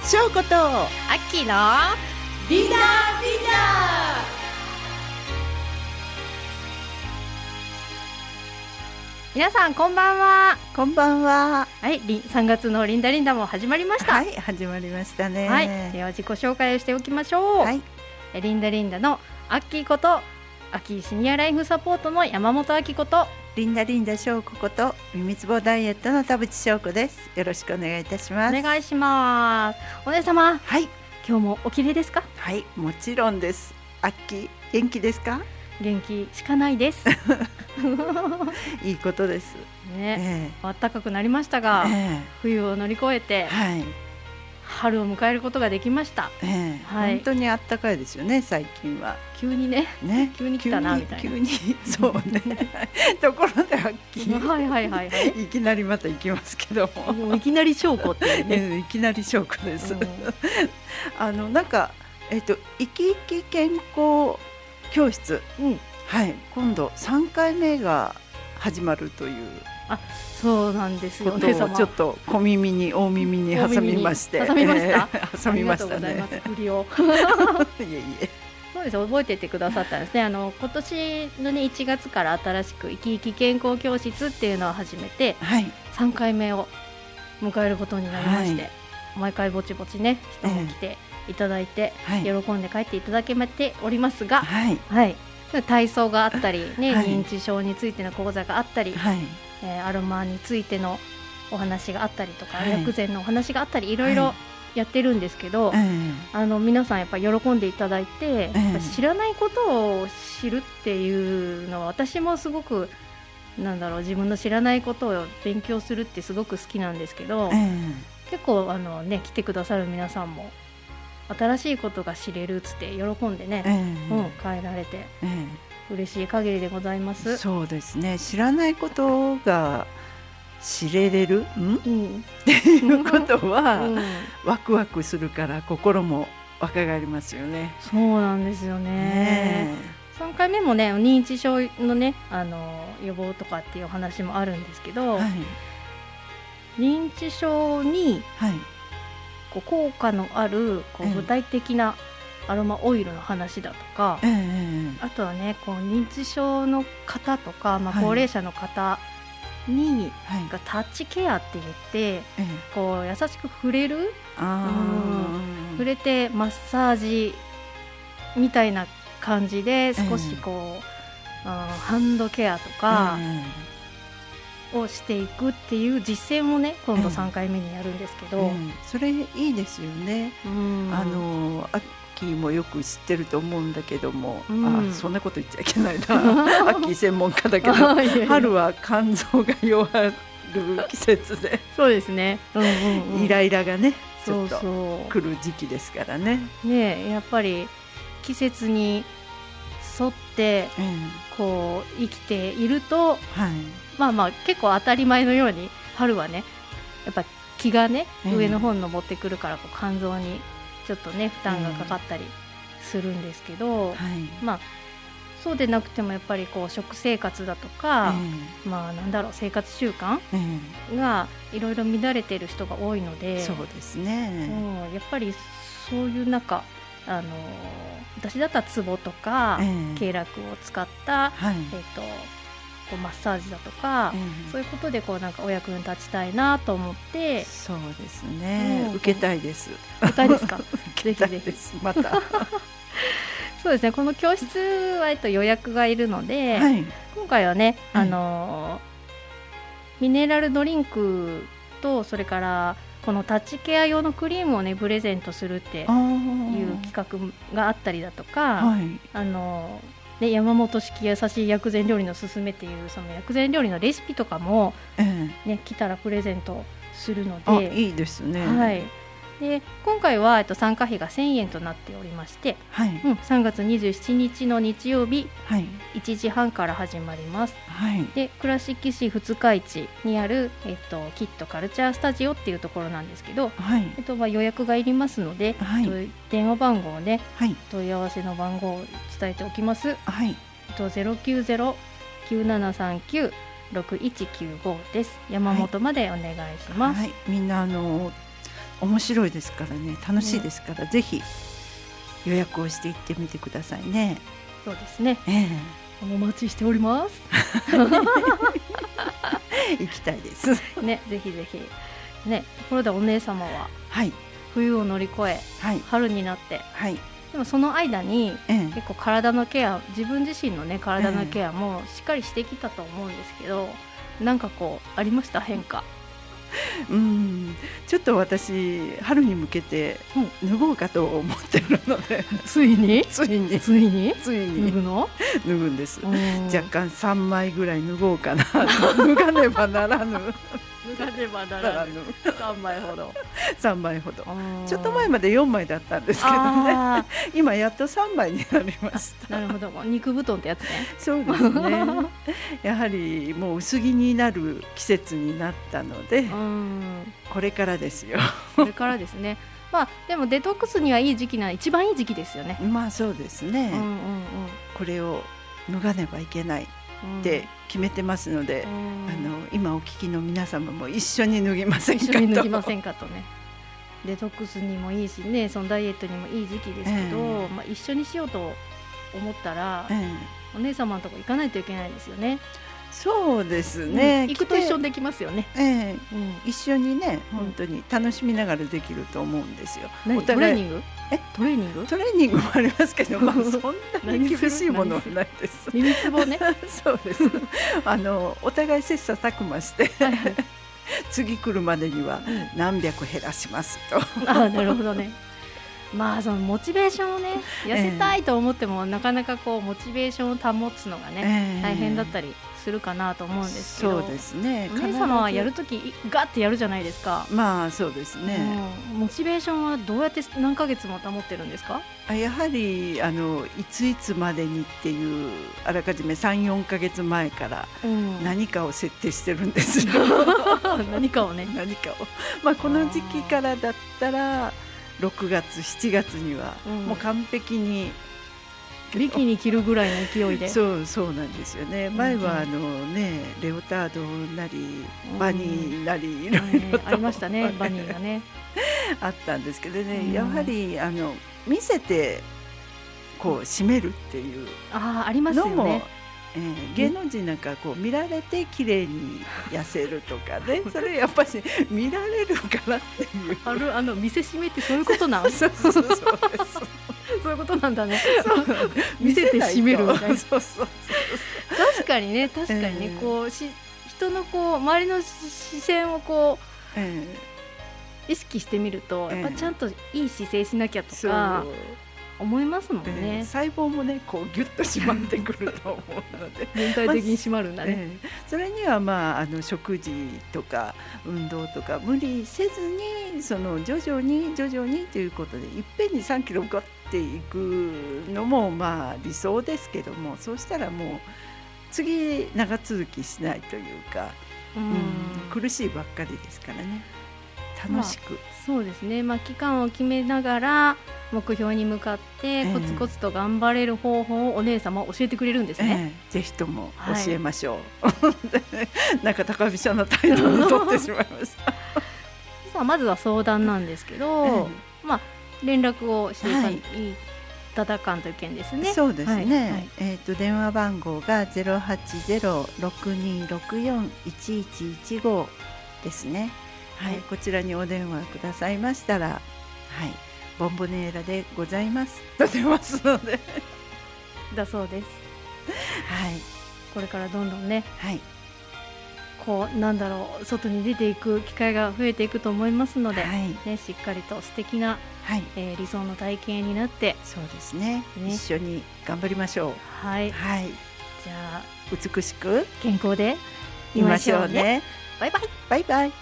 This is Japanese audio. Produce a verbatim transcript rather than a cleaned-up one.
しょうことアッキーのリーダーリーダー。 皆さんこんばんは。 こんばんは。 はい、さんがつのリンダリンダも始まりました。 はい、始まりましたね。 はい、では自己紹介をしておきましょう。はい、リンダリンダのアッキーことアッキーシニアライフサポートの山本アキことリンダリンダ翔子こと耳つぼダイエットの田淵翔子です。よろしくお願いいたします。 お願いします。お姉様、 はい、 今日もおきれいですか？ はい、もちろんです。アッキー元気ですか？ 元気しかないですいいことですね、えー、暖かくなりましたが、えー、冬を乗り越えて、はい、春を迎えることができました、 えーはい、本当に暖かいですよね。最近は急に ね, ね急に来たなみたいな。 急にそうねところでアッキー、 はいはいはいはい、 いきなりまた行きますけども、 もういきなり証拠っていうねいきなり証拠です、うん、あのなんか、えーと、生き生き健康教室、うん、はい、今度さんかいめが始まるという、 あ、そうなんですよね。 ちょっと小耳に大耳に挟みまして、 挟みました、 えー、挟みましたね。 ありがとうございます。振りをいえいえ、 そうです、覚えててくださったんですね。あの今年の、ね、いちがつから新しく生き生き健康教室っていうのを始めて、はい、さんかいめを迎えることになりまして、はい、毎回ぼちぼちね人も来ていただいて、えー、喜んで帰っていただけておりますが、はいはい、体操があったり、ね、はい、認知症についての講座があったり、はい、えー、アロマについてのお話があったりとか、はい、薬膳のお話があったり、いろいろやってるんですけど、はい、あの皆さんやっぱり喜んでいただいて、はい、知らないことを知るっていうのは私もすごくなんだろう、自分の知らないことを勉強するってすごく好きなんですけど、はい、結構あの、ね、来てくださる皆さんも新しいことが知れるっつって喜んでね、えーうん、帰られて、えー、嬉しい限りでございます。 そうですね、知らないことが知れれる、ん、うん、っていうことは、うん、ワクワクするから心も若返りますよね。 そうなんですよ ね, ねさんかいめもね、認知症のね、あの予防とかっていうお話もあるんですけど、はい、認知症に、はい、こう効果のあるこう具体的なアロマオイルの話だとか、えー、あとはね、こう認知症の方とか、まあ、高齢者の方に、はい、タッチケアって言って、えー、こう優しく触れる、あ、うん、触れてマッサージみたいな感じで少しこう、えー、ハンドケアとか、えーをしていくっていう実践をね、今度さんかいめにやるんですけど、えーえー、 それいいですよね。うん、あのアッキーもよく知ってると思うんだけども、うん、あ、そんなこと言っちゃいけないなアッキー専門家だけど春は肝臓が弱る季節でそうですね、うんうんうん、 イライラがねちょっと来る時期ですからね。 ね、やっぱり季節に沿って、うん、こう生きていると、はい、まあまあ結構当たり前のように春はね、やっぱ気がね、うん、上の方に登ってくるからこう肝臓にちょっとね負担がかかったりするんですけど、うん、はい、まあそうでなくてもやっぱりこう食生活だとか、うん、まあなんだろう、生活習慣がいろいろ乱れている人が多いので、 そうですね、 うん、やっぱりそういう中、あの私だったらツボとか、えー、経絡を使った、はい、えーと、こうマッサージだとか、えー、そういうことでこうなんかお役に立ちたいなと思って。 そうですね、うん、受けたいです。 受けたいですか受けたいです、またそうですね、この教室は、えっと、予約がいるので、はい、今回はね、あのー、ミネラルドリンクとそれからこのタッチケア用のクリームをねプレゼントするっていう企画があったりだとか、はい、あのね、山本式優しい薬膳料理のすすめっていうその薬膳料理のレシピとかも、えーね、来たらプレゼントするので、 あ、いいですね、 はい、で今回は、えっと、参加費がせんえんとなっておりまして、はい、うん、さんがつにじゅうしちにちの日曜日、はい、いちじはんから始まります、はい、で倉敷市二日市にある、えっと、キットカルチャースタジオっていうところなんですけど、はい、えっとまあ、予約がいりますので、はい、えっと、電話番号をね、はい、問い合わせの番号を伝えておきます、はい、えっと、ゼロきゅうゼロ きゅうななさんきゅう ろくいちきゅうごです。山本までお願いします、 はいはい、みんなあの面白いですからね、楽しいですから、ね、ぜひ予約をして行ってみてくださいね。 そうですね、 ええ、 お待ちしております行きたいですね、ぜひぜひね。ところでお姉様は、 はい、 冬を乗り越え、はい、春になって、はい、でもその間に、ええ、結構体のケア、自分自身のね体のケアもしっかりしてきたと思うんですけど、ええ、なんかこうありました変化？ うん、ちょっと私春に向けて脱ごうかと思ってるので、 うん、ついについについについに脱ぐの脱ぐんです。若干さんまいぐらい脱ごうかなと脱がねばならぬ脱がねばならぬさんまいほどさんまいほど、ちょっと前までよんまいだったんですけどね、今やっとさんまいになりました。 なるほど、肉布団ってやつね。 そうですねやはりもう薄着になる季節になったので、うん、これからですよこれからですね。まあでもデトックスにはいい時期な、一番いい時期ですよね。 まあそうですね、うんうんうん、これを脱がねばいけないって決めてますので、うん、あの今お聞きの皆様も一緒に脱ぎませんかと、 一緒に脱ぎませんかとね。デトックスにもいいしね、そのダイエットにもいい時期ですけど、えーまあ、一緒にしようと思ったら、えー、お姉様のとこ行かないといけないですよね。 そうですね、 うん、行くと一緒にできますよね、 えーうん、一緒にね本当に楽しみながらできると思うんですよ。 おトレーニングえトレーニングトレーニングもありますけど、まあ、そんなに厳しいものはないです。 耳つぼねそうですあのお互い切磋琢磨して次来るまでには何百減らしますと、 うん、あなるほどね。まあそのモチベーションをね痩せたいと思っても、えー、なかなかこうモチベーションを保つのがね、えー、大変だったりするかなと思うんですけど、 そうですね、 お姉様はやるときガッてやるじゃないですか。 まあそうですね、 うん、モチベーションはどうやって何ヶ月も保ってるんですか？ あやはりあのいついつまでにっていうあらかじめ さん,よん ヶ月前から何かを設定してるんですよ、 うん、何かをね何かを、まあ、この時期からだったらろくがつしちがつにはもう完璧に、 うん、ビキニ着るぐらいの勢いでそうそうなんですよね。前はあの、ね、レオタードなりバニーなり、うん、いろいろと、 ありましたねバニーがねあったんですけどね、うん、やはりあの見せてこう締めるっていうのも、 あ、ありますよね。 えー、芸能人なんかこう見られて綺麗に痩せるとかねそれやっぱり見られるからっていうあるあの見せしめってそういうことなんそうそうそうですそういうことなんだね見せて締めるみたいなそうそうそう確かにね確かにね、えー、こうし人のこう周りの視線をこう、えー、意識してみるとやっぱちゃんといい姿勢しなきゃとか、えー思いますもんね、えー、 細胞もねこうギュッと締まってくると思うので全体的に締まるんだね、まあえー、それには、まあ、あの食事とか運動とか無理せずにその徐々に徐々にということでいっぺんにさんキロガッていくのもまあ理想ですけども、そうしたらもう次長続きしないというか、うん、苦しいばっかりですからね。楽しく、 まあ、そうですね、まあ、期間を決めながら目標に向かってコツコツと頑張れる方法をお姉様教えてくれるんですね、 えー、ぜひとも教えましょう、はい、なんか高飛車な態度に取ってしまいましたさあまずは相談なんですけど、えーまあ、連絡をしていた、はい、いただかんという件ですね。 そうですね、はいはい、えー、と電話番号が ゼロはちゼロ ろくにろくよん いちいちいちご ですね。はい、こちらにお電話くださいましたら、はい、ボンボネーラでございますと出ますのでだそうです。はい、これからどんどんね、はい、こうなんだろう外に出ていく機会が増えていくと思いますので、はいね、しっかりと素敵な、はいえー、理想の体型になって、 そうですね、ね、一緒に頑張りましょう。 はい、 はい、 じゃあ美しく健康でいましょうね。 バイバイバイバイ。